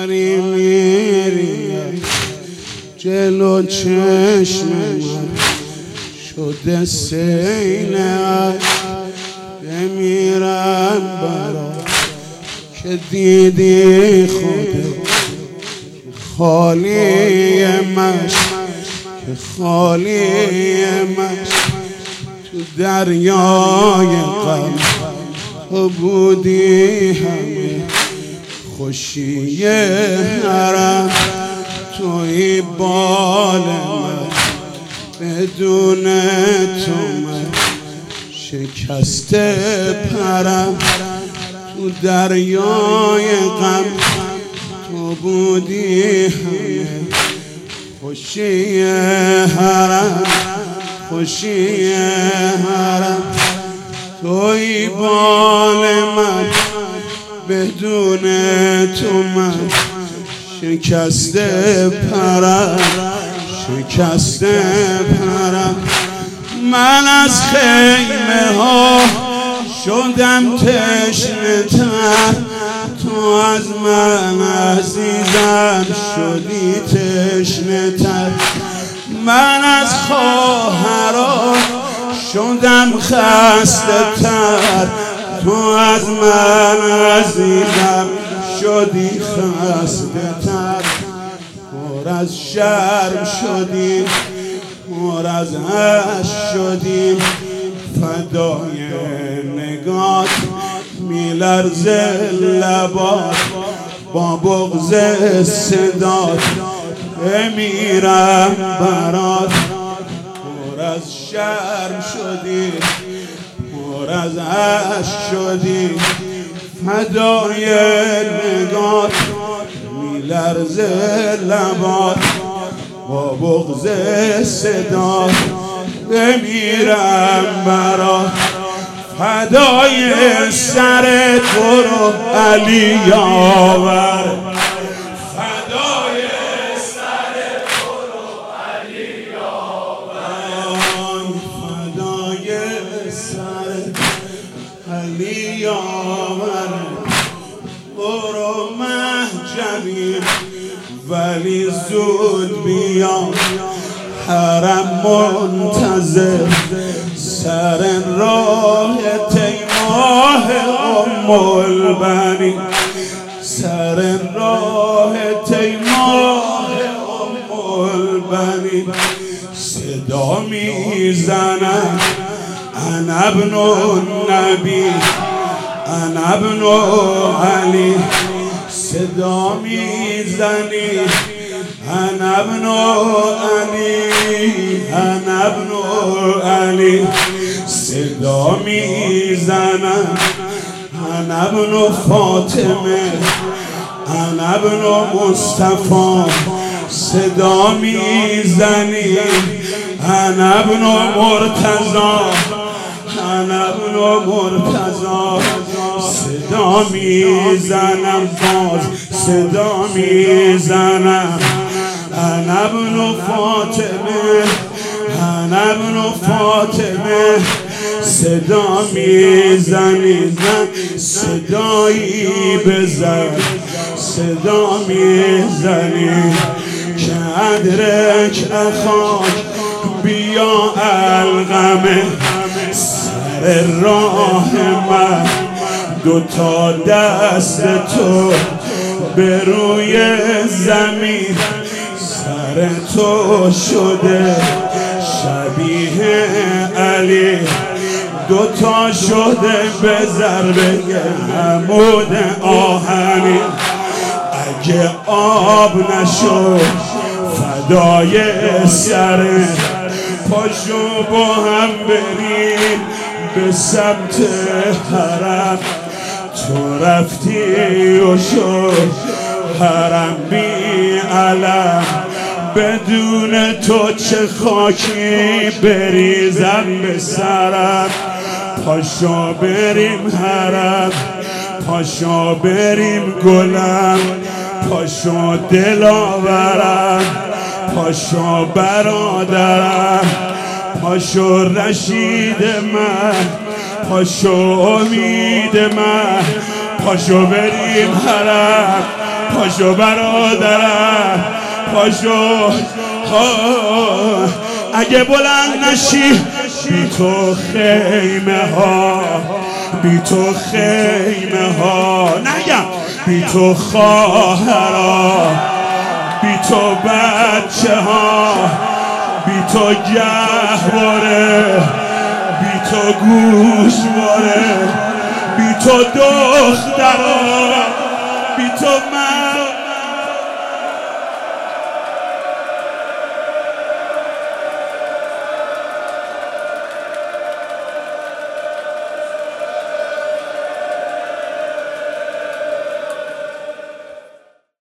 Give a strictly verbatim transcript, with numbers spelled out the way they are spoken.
داری میری جلو چشم من شده سینه بمیرم برا که دیدی خودت خالی مشک که خالی مشک تو دریای غم تو بودی همه خوشی حرم توی بال من بدون تو من شکسته پرم تو دریای غم تو بودی همه خوشی حرم خوشی حرم توی بال من بدون تو من شکسته پرم شکسته پرم من از خیمه ها شدم تشنه تر تو از من عزیزم شدی تشنه تر من از خواهران شدم خسته تر تو از من عزیزم شدی خسته تر پر از شرم شدی پر از عشق شدی فدای نگات میلرزه لبات با بغض صدات بمیرم برات پر از شرم شدی پر از عشق شدی فدای نگات میلرزه لبات با بغض صدات بمیرم برات فدای سر تو رو علی یاور فدای سر تو رو علی یاور فدای سر علی یاور برو محجبی ولی زود بیا حرم منتظر سر راه تیماه ام البنی سر راه تیماه ام البنی صدا میزنم انا ابن النبی انا ابن علی صدا میزنی انا ابن علی انا ابن علی صدا میزنم انا ابن فاطمه انا ابن مصطفی صدا میزنی انا ابن مرتضی انا ابن مرتضی صدا میزنم باز صدا میزنم انا ابن فاطمه انا ابن فاطمه صدا میزنی صدایی بزن صدا میزنی که ادرک اخاک بیا القمه سر راه من دوتا دست تو به روی زمین سر تو شده شبیه علی دوتا شده به ضربه عمود آهنی اگه آب نشد فدای سر پاشو با هم بریم به سمت حرم تو رفتی و شد حرم بی علم بدون تو چه خاکی بریزم به سرم پاشو بریم حرم پاشو بریم گلم پاشو دلاورم پاشو برادرم پاشو رشید من پاشو امید من پاشو بریم حرم پاشو برادرم پاشو. اگه بلند نشی بی تو خیمه ها، بی تو خیمه ها نگم، بی تو خواهرا، بی تو بچه ها، بی تو گهواره، بی تو گوشواره، بی تو دخترا، بی تو